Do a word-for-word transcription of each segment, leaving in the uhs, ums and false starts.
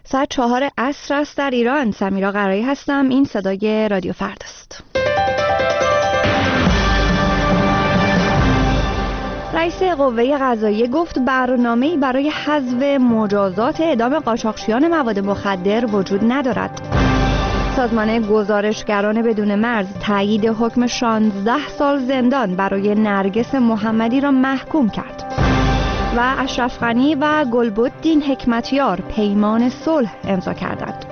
ساعت چهار عصر است در ایران. سمیرا قرایی هستم. این صدای رادیو فرداست. رئیس قوه قضاییه گفت برنامه‌ای برای حذف مجازات اعدام قاچاقچیان مواد مخدر وجود ندارد. سازمان گزارشگران بدون مرز تایید حکم شانزده سال زندان برای نرگس محمدی را محکوم کرد. و اشرف غنی و گلبدین حکمتیار پیمان صلح امضا کردند.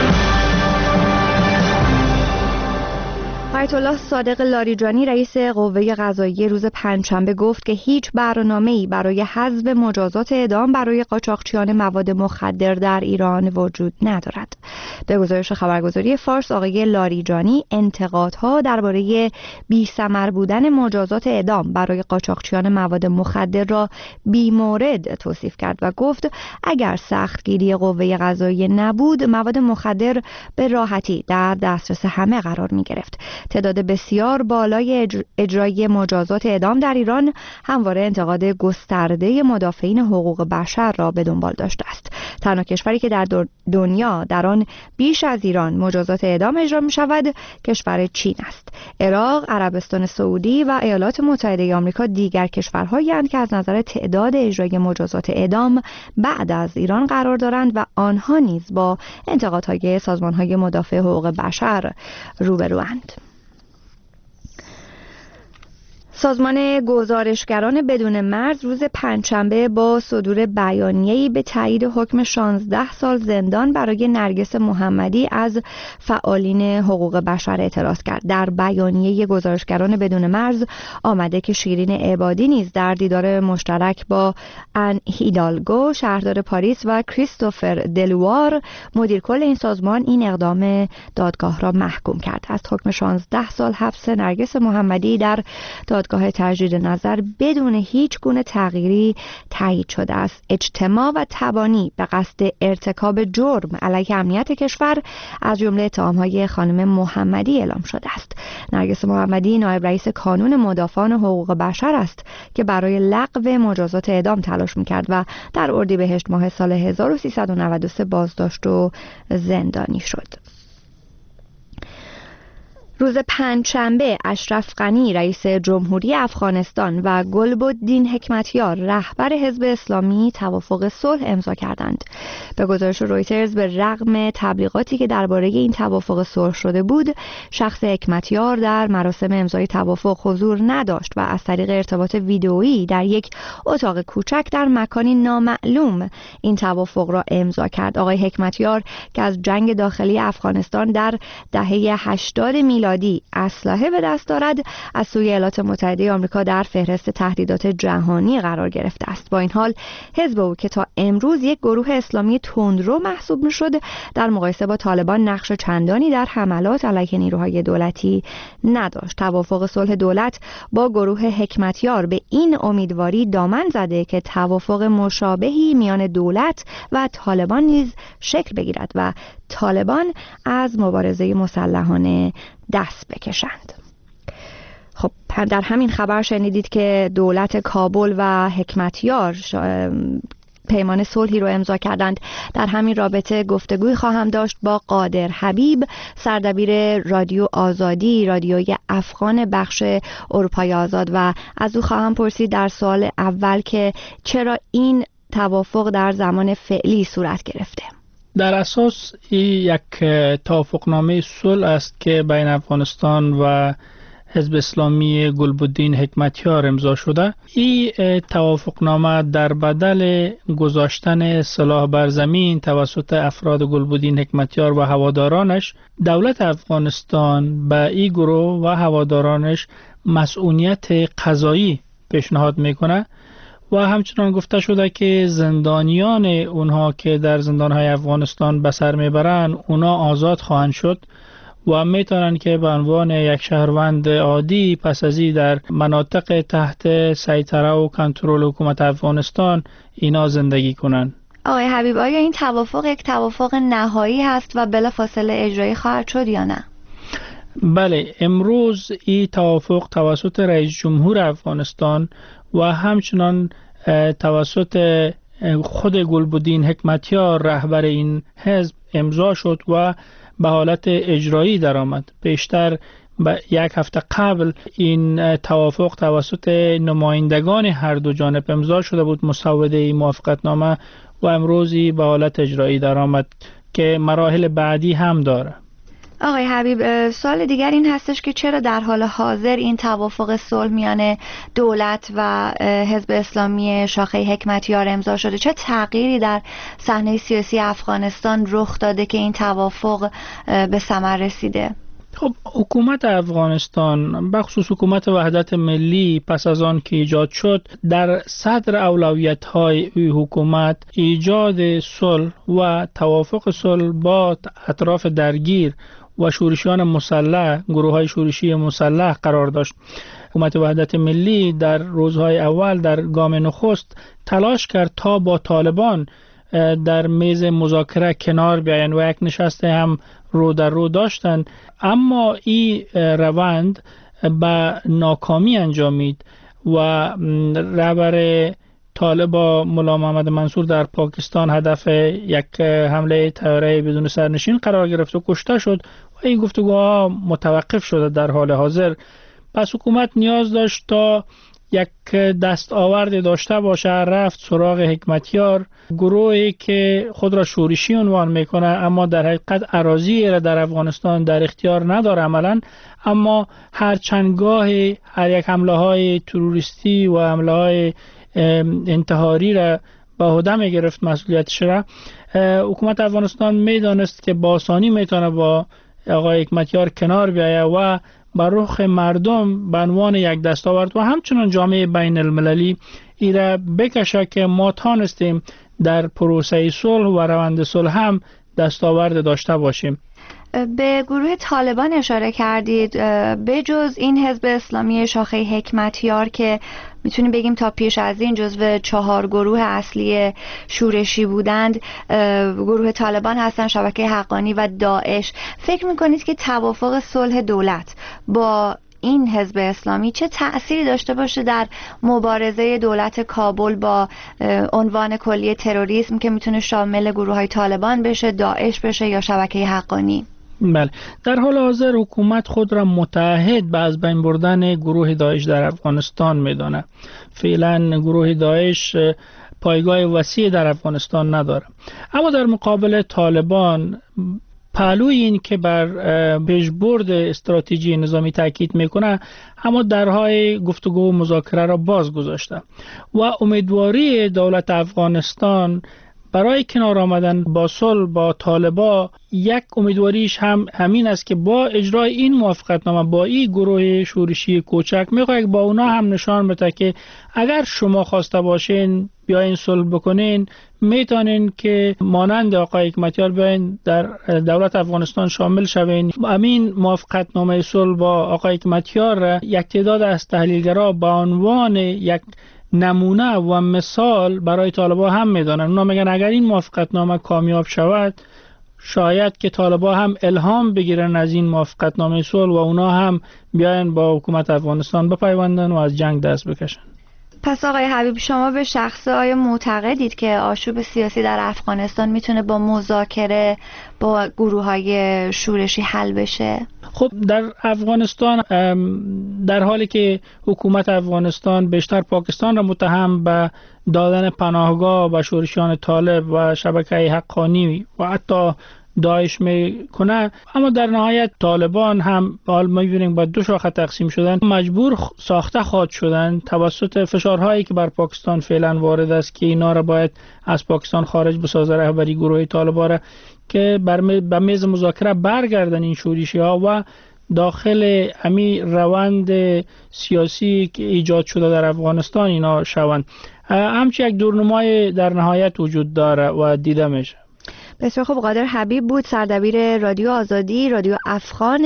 آیت الله صادق لاریجانی رئیس قوه قضاییه روز پنجشنبه گفت که هیچ برنامه‌ای برای حذف مجازات اعدام برای قاچاقچیان مواد مخدر در ایران وجود ندارد. به گزارش خبرگزاری فارس، آقای لاریجانی انتقادها درباره بی‌ثمر بودن مجازات اعدام برای قاچاقچیان مواد مخدر را بی‌مورد توصیف کرد و گفت اگر سختگیری قوه قضاییه نبود، مواد مخدر به راحتی در دسترس همه قرار می‌گرفت. تعداد بسیار بالای اجرای مجازات اعدام در ایران همواره انتقاد گسترده مدافعین حقوق بشر را به دنبال داشته است. تنها کشوری که در دنیا در آن بیش از ایران مجازات اعدام اجرا می شود کشور چین است. عراق، عربستان سعودی و ایالات متحده آمریکا دیگر کشورهایی هستند که از نظر تعداد اجرای مجازات اعدام بعد از ایران قرار دارند و آنها نیز با انتقادهای سازمان‌های مدافع حقوق بشر روبروند. سازمان گزارشگران بدون مرز روز پنجشنبه با صدور بیانیه‌ای به تایید حکم شانزده سال زندان برای نرگس محمدی از فعالین حقوق بشر اعتراض کرد. در بیانیه گزارشگران بدون مرز آمده که شیرین عبادی نیز در دیدار مشترک با ان هیدالگو شهردار پاریس و کریستوفر دلوار مدیر کل این سازمان این اقدام دادگاه را محکوم کرد. از حکم شانزده سال حبس نرگس محمدی در دادگاه دادگاه تجدید نظر بدون هیچ گونه تغییری تایید شده است. اجتماع و تبانی به قصد ارتکاب جرم علیه امنیت کشور از جمله اتهام‌های خانم محمدی اعلام شده است. نرگس محمدی نایب رئیس کانون مدافعان حقوق بشر است که برای لغو مجازات اعدام تلاش می‌کرد و در اردیبهشت ماه سال هزار و سیصد و نود و سه بازداشت و زندانی شد. روز پنجشنبه اشرف غنی رئیس جمهوری افغانستان و گلبدین حکمتیار رهبر حزب اسلامی توافق صلح امضا کردند. به گزارش رویترز به رغم تبلیغاتی که درباره این توافق صلح شده بود، شخص حکمتیار در مراسم امضای توافق حضور نداشت و از طریق ارتباط ویدئویی در یک اتاق کوچک در مکانی نامعلوم این توافق را امضا کرد. آقای حکمتیار که از جنگ داخلی افغانستان در دهه هشتاد میلادی اسلحه به دست دارد، از سوی ایالات متحده آمریکا در فهرست تهدیدات جهانی قرار گرفته است. با این حال حزب او که تا امروز یک گروه اسلامی تندرو محسوب می‌شد، در مقایسه با طالبان نقش چندانی در حملات علیه نیروهای دولتی نداشت. توافق صلح دولت با گروه حکمتیار به این امیدواری دامن زده که توافق مشابهی میان دولت و طالبان نیز شکل بگیرد و طالبان از مبارزه مسلحانه دست بکشند. خب در همین خبر شنیدید که دولت کابل و حکمتیار پیمان صلحی رو امضا کردند. در همین رابطه گفتگوی خواهم داشت با قادر حبیب، سردبیر رادیو آزادی، رادیوی افغان بخش اروپای آزاد، و از او خواهم پرسید در سوال اول که چرا این توافق در زمان فعلی صورت گرفته. در اساس این یک توافقنامه صلح است که بین افغانستان و حزب اسلامی گلبدین حکمتیار امضا شده. این توافقنامه در بدل گذاشتن سلاح بر زمین توسط افراد گلبدین حکمتیار و هوادارانش، دولت افغانستان به این گروه و هوادارانش مسئولیت قضایی پیشنهاد میکنه و همچنان گفته شده که زندانیان اونها که در زندانهای افغانستان به سر میبرن اونا آزاد خواهند شد و میتونن که به عنوان یک شهروند عادی پس از این در مناطق تحت سیطره و کنترل حکومت افغانستان اینا زندگی کنن. آقای حبیب، آیا این توافق یک توافق نهایی هست و بلافاصله اجرایی خواهد شد یا نه؟ بله، امروز این توافق توسط رئیس جمهور افغانستان و همچنان توسط خود گلبدین حکمتیار رهبر این حزب امضا شد و به حالت اجرایی درآمد. بیشتر با یک هفته قبل این توافق توسط نمایندگان هر دو جانب امضا شده بود، مسوده موافقتنامه، و امروزی به حالت اجرایی درآمد که مراحل بعدی هم داره. آقای حبیب، سوال دیگر این هستش که چرا در حال حاضر این توافق صلح میان دولت و حزب اسلامی شاخه حکمتیار امضا شده؟ چه تغییری در صحنه سیاسی افغانستان رخ داده که این توافق به ثمر رسیده؟ خب حکومت افغانستان، بخصوص حکومت وحدت ملی، پس از آن که ایجاد شد، در صدر اولویت‌های حکومت ایجاد صلح و توافق صلح با اطراف درگیر و شورشیان مسلح، گروه‌های شورشی مسلح قرار داشت. حکومت وحدت ملی در روزهای اول در گام نخست تلاش کرد تا با طالبان در میز مذاکره کنار بیاین و یک نشسته هم رو در رو داشتن، اما این روند به ناکامی انجامید و رهبر طالبا ملا محمد منصور در پاکستان هدف یک حمله طیاره بدون سرنشین قرار گرفت و کشته شد و این گفتگوها متوقف شده در حال حاضر. پس حکومت نیاز داشت تا یک دستاورد داشته باشه، رفت سراغ حکمتیار، گروهی که خود را شورشی عنوان میکنه اما در حقیقت اراضی را در افغانستان در اختیار نداره عملا، اما هر چندگاه هر یک حمله های تروریستی و حمله های انتحاری را به عهده میگرفت مسئولیتش را. حکومت افغانستان میدانست که با آسانی میتونه با آقای حکمتیار کنار بیایه و بر رخ مردم به عنوان یک دستاورد و همچنان جامعه بین المللی ایره بکشه که ما تانستیم در پروسه صلح و روند صلح هم دستاورد داشته باشیم. به گروه طالبان اشاره کردید. به جز این حزب اسلامی شاخه حکمتیار که میتونیم بگیم تا پیش از این جزو چهار گروه اصلی شورشی بودند، گروه طالبان هستن، شبکه حقانی و داعش، فکر میکنید که توافق صلح دولت با این حزب اسلامی چه تأثیری داشته باشه در مبارزه دولت کابل با عنوان کلی تروریسم که میتونه شامل گروه های طالبان بشه، داعش بشه یا شبکه حقانی؟ بله، در حال حاضر حکومت خود را متحد به از بین بردن گروه داعش در افغانستان میدانه. فعلا گروه داعش پایگاه وسیع در افغانستان نداره، اما در مقابل طالبان پهلوی این که بر پیشبرد استراتژی نظامی تاکید میکنه، اما درهای گفتگو و مذاکره را باز گذاشته و امیدواری دولت افغانستان برای کنار آمدن با صلح با طالبا، یک امیدواریش هم همین است که با اجرای این موافقتنامه با این گروه شورشی کوچک میخواد با اونا هم نشان بده که اگر شما خواسته باشین بیاین صلح بکنین، میتونین که مانند آقای حکمتیار بیاین در دولت افغانستان شامل شوین. همین موافقتنامه صلح با آقای حکمتیار یک تعداد از تحلیلگرا به عنوان یک نمونه و مثال برای طالبا هم میدانن. اونا میگن اگر این موافقتنامه کامیاب شود، شاید که طالبا هم الهام بگیرن از این موافقتنامه صلح و اونا هم بیاین با حکومت افغانستان بپیوندن و از جنگ دست بکشن. پس آقای حبیب، شما به شخصه آیا معتقدید که آشوب سیاسی در افغانستان میتونه با مذاکره با گروه‌های شورشی حل بشه؟ خب در افغانستان در حالی که حکومت افغانستان بیشتر پاکستان را متهم به دادن پناهگاه به شورشیان طالب و شبکه حقانی و حتی داعش میکنه، اما در نهایت طالبان هم حال ما می‌بینیم با دو شاخه تقسیم شدن، مجبور ساخته خواهد شدن توسط فشارهایی که بر پاکستان فعلا وارد است که اینا را باید از پاکستان خارج بسازه، رهبری گروه طالبان را، که بر به میز مذاکره برگردن این شورشی ها و داخل امی روند سیاسی که ایجاد شده در افغانستان اینا شوند. همچه یک دورنمای در نهایت وجود داره و دیده میشه. بسیار خوب. قادر حبیب بود، سردبیر رادیو آزادی، رادیو افغان،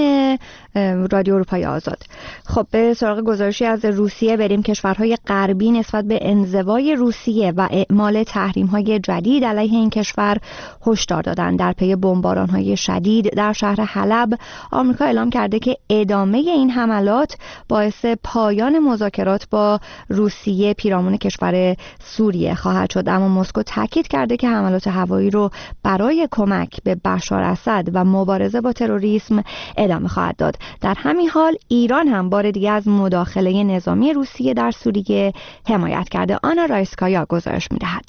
رادیو اروپای آزاد. خب به سراغ گزارشی از روسیه بریم. کشورهای غربی نسبت به انزوای روسیه و اعمال تحریم‌های جدید علیه این کشور هشدار دادند. در پی بمباران‌های شدید در شهر حلب، آمریکا اعلام کرده که ادامه این حملات باعث پایان مذاکرات با روسیه پیرامون کشور سوریه خواهد شد. اما مسکو تاکید کرده که حملات هوایی رو برای کمک به بشار اسد و مبارزه با تروریسم ادامه خواهد داد. در همین حال ایران هم بار دیگه از مداخله نظامی روسیه در سوریه حمایت کرده. آنا رایسکایا گزارش می‌دهد.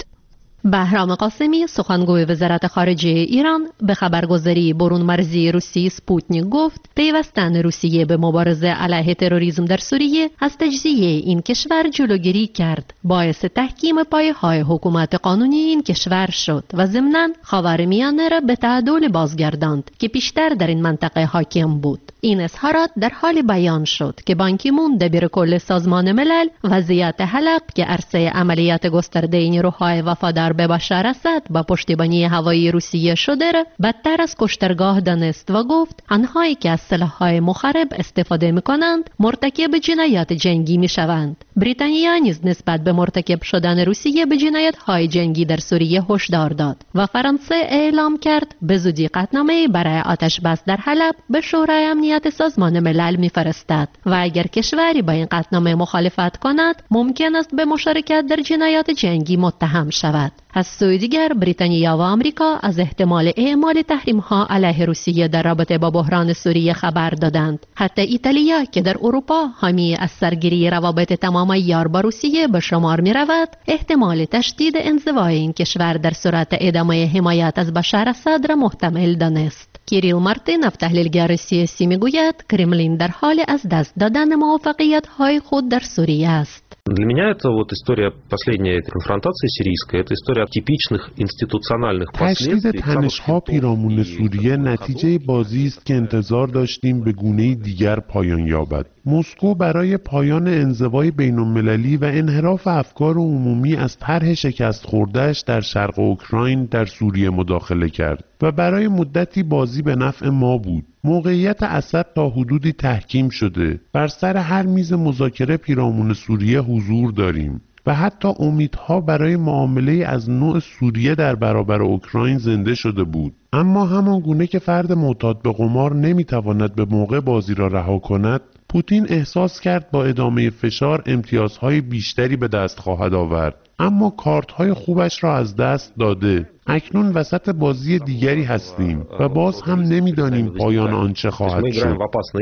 بهرام قاسمی سخنگوی وزارت خارجه ایران به خبرگزاری برون مرزی روسی سپوتنیک گفت پیوستن روسیه به مبارزه علیه تروریسم در سوریه از تجزیه این کشور جلوگیری کرد، باعث تحکیم پایه‌های حکومت قانونی این کشور شد و ضمناً خاورمیانه را به تعادل بازگرداند که پیشتر در این منطقه حاکم بود. این اظهارات در حال بیان شد که بان کی مون دبیر کل سازمان ملل وضعیت حلب که عرصه عملیات گسترده نیروهای وفادار به بشار اسد با پشتیبانی هوایی روسیه شده را بدتر از کشترگاه دانست و گفت آنهایی که از سلاح‌های مخرب استفاده می‌کنند مرتکب جنایات جنگی می‌شوند. بریتانیا نیز نسبت به مرتکب شدن روسیه به جنایت‌های جنگی در سوریه هشدار داد و فرانسه اعلام کرد به زودی قطعنامه برای آتش بس در حلب به شورای امنیت سازمان ملل می‌فرستد و اگر کشوری با این قطعنامه مخالفت کند ممکن است به مشارکت در جنایات جنگی متهم شود. از سوی دیگر بریتانیا و آمریکا از احتمال اعمال تحریم‌ها علیه روسیه در رابطه با بحران سوریه خبر دادند. حتی ایتالیا که در اروپا حامی از سرگیری روابط تمام عیار با روسیه به شمار می‌رود، احتمال تشدید انزوای این کشور در صورت ادامه حمایت از بشار اسد را محتمل دانست. کیریل مارتینوف تحلیلگر سیاسی میگوید کرملین در حال از دست دادن موفقیت‌های خود در سوریه است. Для меня это вот история последней конфронтации сирийской, это история типичных институциональных последствий. تشدید تنش‌ها پیرامون سوریه نتیجه بازی است که انتظار داشتیم به گونه‌ای دیگر پایان یابد. مسکو برای پایان انزوای بین‌المللی و انحراف افکار عمومی از طرح شکست خورده‌اش در شرق اوکراین در سوریه مداخله کرد و برای مدتی بازی به نفع ما بود. موقعیت اسد تا حدودی تحکیم شده. بر سر هر میز مذاکره پیرامون سوریه حضور داریم و حتی امیدها برای معامله از نوع سوریه در برابر اوکراین زنده شده بود. اما همان گونه که فرد معتاد به قمار نمیتواند به موقع بازی را رها کند، پوتین احساس کرد با ادامه فشار امتیازهای بیشتری به دست خواهد آورد. اما کارت‌های خوبش را از دست داده. اکنون وسط بازی دیگری هستیم و باز هم نمی‌دانیم پایان آن چه خواهد شد.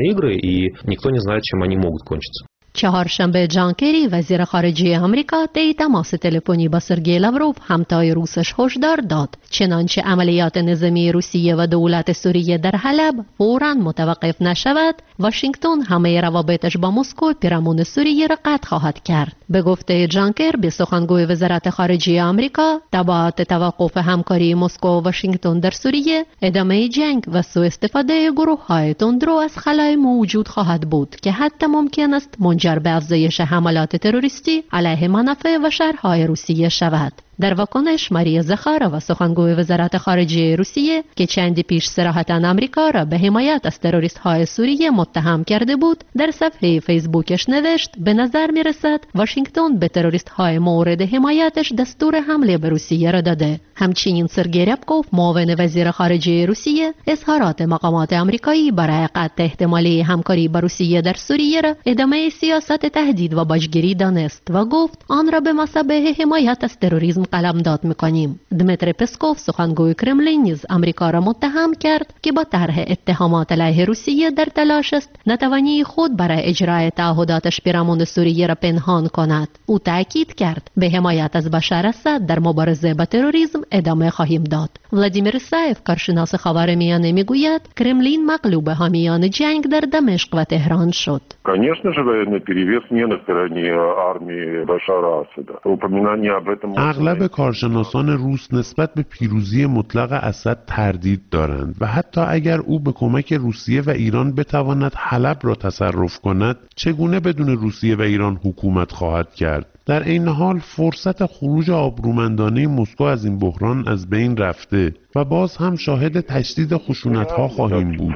چهارشنبه جان کری وزیر خارجه آمریکا طی تماس تلفنی با سرگئی لاوروف همتای روسش هشدار داد چنانچه عملیات نظامی روسیه و دولت سوریه در حلب فوراً متوقف نشود، واشنگتن همه روابطش با مسکو پیرامون سوریه را قطع خواهد کرد. به گفته جان کری به سخنگوی وزارت خارجه آمریکا، تبعات توقف همکاری مسکو و واشنگتن در سوریه ادامه جنگ و سوء استفاده گروه‌های تندرو از خلای موجود خواهد بود که حتی ممکن است منجر به افزایش حملات تروریستی علیه منافع و شهرهای روسیه شود. در واکنش ماریا زخارova سخنگوی وزارت خارجه روسیه که چندی پیش صراحتاً آمریکا را به حمایت از تروریست‌های سوریه متهم کرده بود، در صفحه فیسبوکش نوشت به نظر می‌رسد واشنگتن به تروریست‌های مورد حمایتش دستور حمله به روسیه را داده. همچنین سرگئی ریابکوف معاون وزیر خارجه روسیه اظهارات مقامات آمریکایی برای قطع احتمالی همکاری با روسیه در سوریه را ادامه سیاست تهدید و باجگیری دانست و گفت آن را به مثابه حمایت از تروریسم قلمداد می‌کنیم. دمیتری پسکوف سخنگوی کرملین نیز آمریکا را متهم کرد که با طرح اتهامات علیه روسیه در تلاش است نتوانی خود برای اجرای تعهداتش پیرامون سوریه را پنهان کند. او تاکید کرد به حمایت از بشار اسد در مبارزه با تروریسم ادامه خواهیم داد. ولادیمیر سایف کارشناس خاورمیانه میگوید کرملین مغلوب حامیان جنگ در دمشق و تهران شد. Конечно же, военный перевес не на стороне армии Башара Асада. Упоминание об этом اغلب کارشناسان روس نسبت به پیروزی مطلق اسد تردید دارند و حتی اگر او به کمک روسیه و ایران بتواند حلب را تصرف کند، چگونه بدون روسیه و ایران حکومت خواهد کرد؟ در این حال فرصت خروج آبرومندانه مسکو از این بحران از بین رفته و باز هم شاهد تشدید خشونت‌ها خواهیم بود.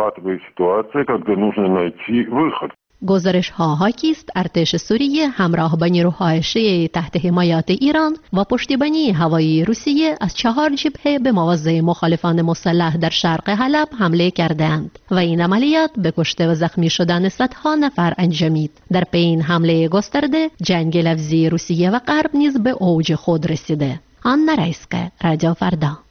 گزارش ها حاکی است ارتش سوریه همراه با نیروهای شیعه تحت حمایت ایران و پشتیبانی هوایی روسیه از چهار جبهه به مواضع مخالفان مسلح در شرق حلب حمله کردند و این عملیات به کشته و زخمی شدن صدها نفر انجامید. در پی این حمله گسترده جنگ لفظی روسیه و غرب نیز به اوج خود رسیده. آن رئیسکه رادیو فردا.